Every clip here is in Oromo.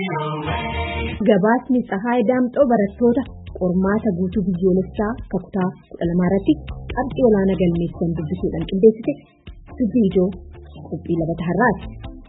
Gabaasni Tsahaay Daamxoo barattoota qormaata guutuu biyyoolessaa kutaa 12 irratti qabxii olaanaa galmeessan dubbisuudhaan qindeessite dubbii ijoo qophii labataa har'aati.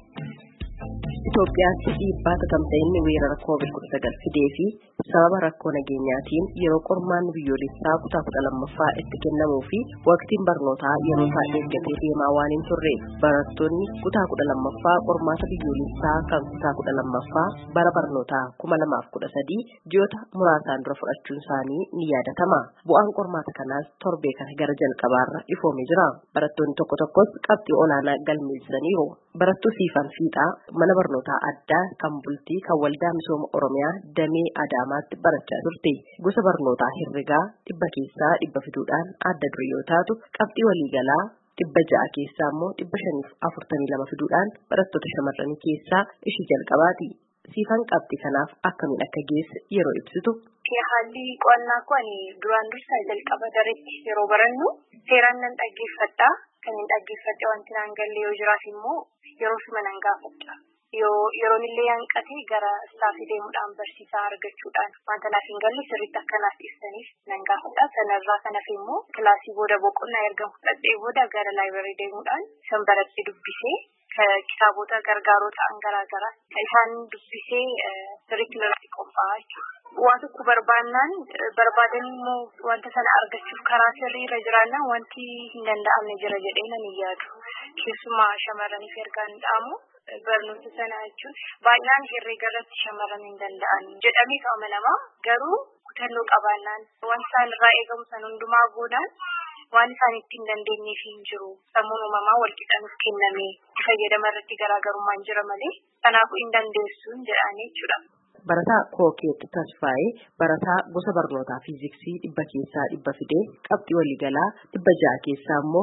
Itoophiyaatti dhiibbaa tamsa'inni weerara COVID-19 fidee fi sababa rakkoo nageenyaatiin yeroo qormaanni biyyoolessaa kutaa 12ffaa itti kennamuu fi waqtiin barnootaa yeroo isaa eeggatee deemaa waan hin turreef barattoonni kutaa 12ffaa qormaata biyyoolessaa kan kutaa 12ffaa bara barnootaa 2013 ji'oota muraasaan dura fudhachuun isaanii ni yaadatama. Bu'aan qormaata kanaas torbee kana gara jalqabaarra ifoomee jira. Barattoonni tokko tokkos qabxii olaanaa galmeessaniiru. Barattuu Siifan Fiixaa mana barnootaa addaa kan bultii kan waldaa misooma Oromiyaa damee Adaamaatti barachaa turte. Gosa barnootaa herregaa 100 keessaa 100 fiduudhaan adda dure yoo taatu qabxii waliigalaa 600 keessaa immoo 542 fiduudhaan barattoota shamarranii keessaa ishii jalqabaati. Siifan qabxii kanaaf akkamiin akka geesse yeroo ibsitu. Haalli qo'annaa kun duraan dursaa jalqaba dareetti yeroo barannu seeraan nan dhaggeeffadha. Kan hin dhaggeeffadhe wanti naan galle yoo jiraaf immoo yeroo suma nan gaafadha. Yeroon illee hanqatee gara istaafii deemuudhaan barsiisaa argachuudhaan wanta naaf hin galle sirriitti akka naaf ibsaniif nan gaafadha. Sanarraa kanaaf immoo kilaasii booda boqonnaa erga fudhadhee booda gara laayibireerii deemuudhaan san baradhee dubbisee kitaabota gargaaroo ta'an garaagaraa isaan dubbisee sirriitti irratti qophaa'aa jechuudha. Waan tokko barbaadan immoo wanta sana argachuuf karaa sirriirra jiraannaan wanti hin danda'amne jira jedhee nan yaadu. Keessumaa shamarraniif ergaan dhaamu barnoota sana jechuun baay'inaan herreega irratti shamarran hin danda'an jedhamee amanama. Garuu kutannoo qabaannaan waan isaan irraa eegamu san hundumaa goonaan waan isaan ittiin dandeenyeef hin jiru. Sammuun uumamaa walqixxaanuuf kenname fayyadama irratti garaagarummaan jira malee kanaafuu hin dandeessuun jedhanii jechuudha. Barataa Kookeet Tasfaayee barataa gosa barnootaa fiiziksii 100 keessaa 100 fidee qabxii waliigalaa 600 keessaa immoo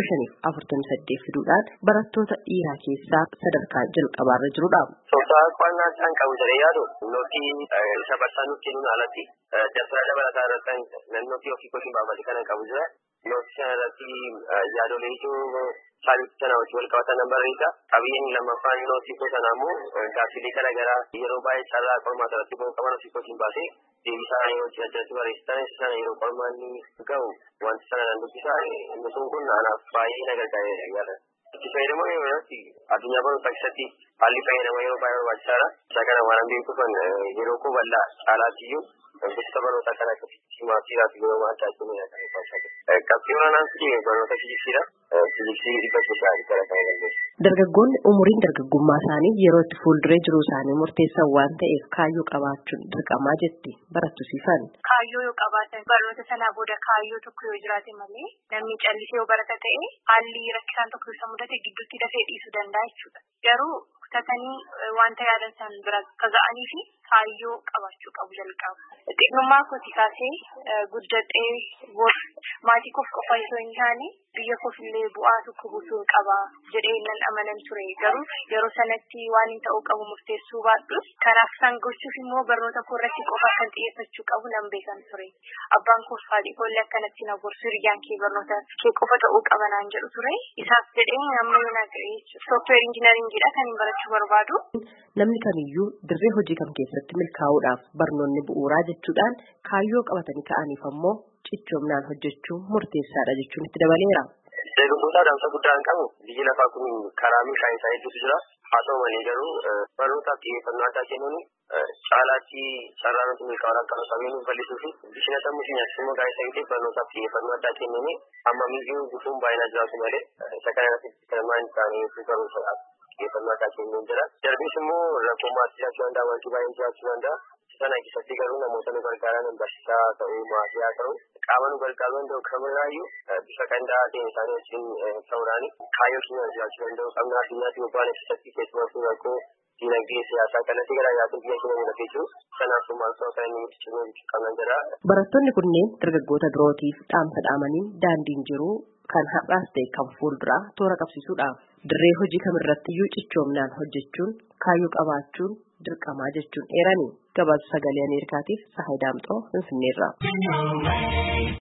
548 fiduudhaan barattoota dhiiraa keessaa sadarkaa jalqabaarra jirudha. Sooftaa qo'annaa kan qabu jedhee yaadu nootii isa barsaanuu kennuun alatti dafara dabalataa irratti naannootii ofii kootiin baafate kanan qabu jira. Nootii sana irratti yaadolee ijoo saabitti sana wajjin wal qabatan barreessa. Qabiyyeen lammaffaan nootii koo sana immoo gaaffilee garaagaraa yeroo baay'ee carraa qormaata irratti boon qaban ofii kootiin baasee deebisaa yoo addanatti barreessitan sana yeroo qormaanni ga'u wanti sana nan dubbisa. Inni sun kun anaaf baay'ee na gargaaree yaada. Itti fayyadamoo yeroo irratti addunyaa barnootaa keessatti haalli fayyadama yeroo baay'ee barbaachisaadha. Isa kana waan beekuufan yeroo koo bal'aa caalaatiyyuu gosa barnootaa kana maatii yeroo waan taasifamu kan barbaachisaadha. Qabxii olaanaan barnoota fiiziksiidha. Fiiziksii 100 keessaa 100 Dargaggoonni umuriin dargaggummaa isaanii yeroo itti fuulduree jiruu isaanii murteessan waan ta'eef kaayyoo qabaachuun dirqamaa jetti barattu Siifan. Kaayyoo yoo qabaatan barnoota sanaa booda kaayyoo tokko yoo jiraate malee namni callisee yoo barata ta'e haalli rakkisaan tokko isa mudate gidduutti dafee dhiisuu danda'a jechuudha. Garuu kutatanii wanta yaadan san bira akka ga'anii fi kaayyoo qabaachuu qabu jalqaba. Xiqqummaa kooti kaasee guddatee maatii koof qofa osoo hin taane biyya koof illee bu'aa tokko buusuun qaba jedhee nan amanan ture. Garuu yeroo sanatti waan hin ta'uu qabu murteessuu baadhus kanaaf san gochuuf immoo barnoota koo irratti qofa kan xiyyeeffachuu qabu nan beekan ture. Abbaan koof haadhi koollee akkanatti na gorsu hiriyyaan kee barnoota kee qofa ta'uu qaba naan jedhu ture. Isaaf jedhee amma yoo na ga'e sooftiweer injiinaringiidha kan hin barachuu barbaadu. Namni kamiyyuu dirree hojii kam keessatti milkaa'uudhaaf barnoonni bu'uuraa jechuudhaan kaayyoo qabatanii ka'aniif ammoo cichoomnaan hojjechuu murteessaadha jechuun itti dabaleera. Dargaggoota damsa guddaa hin qabu. Biyyi lafaa kun karaa meeshaa isaa hedduutu jira. Haa ta'u malee garuu barnootaaf xiyyeeffannoo addaa kennuun caalaatti carraa nuti milkaa'uu akka sabeen bal'isuu fi bishina sammuu fi nyaachisummaa gaarii ta'eef barnootaaf xiyyeeffannoo addaa kennuun ammamiyyuu gufuun baay'inaa jiraatu malee isa kana irratti hirmaan isaanii barumsaadhaaf xiyyeeffannoo addaa kennuun jira. Darbees immoo rakkoo maatii jiraachuu danda'a, wanti baay'een jiraachuu danda'a. Sana keessatti garuu namoota nu gargaaran barsiisaa ta'uu maatii haa ta'u qaama nu gargaaruu danda'u kamirraayyuu bifa qindaa'aa ta'een isaanii wajjin ta'uudhaan kaayyoo keenya jiraachuu danda'u. Qabna addunyaatti bobba'an keessatti keessumattuu rakkoo dinagdee siyaasaa kallattii garaagaraatiin biyya keenya mudatee jiru. Kanaaf maaltu akka inni cimuu qabnan jedha. Barattoonni kunneen dargaggoota birootiif dhaamsa dhaamaniin daandiin jiru kan har'aas ta'e kan fuulduraa toora qabsiisuudhaaf dirree hojii kamirrattiyyuu cichoomnaan hojjechuun kaayyoo qabaachuun dirqamaa jechuun eerani. Gabaasa sagalee Ameerikaatiif Tsahaay Daamxoo Finfinneerraa.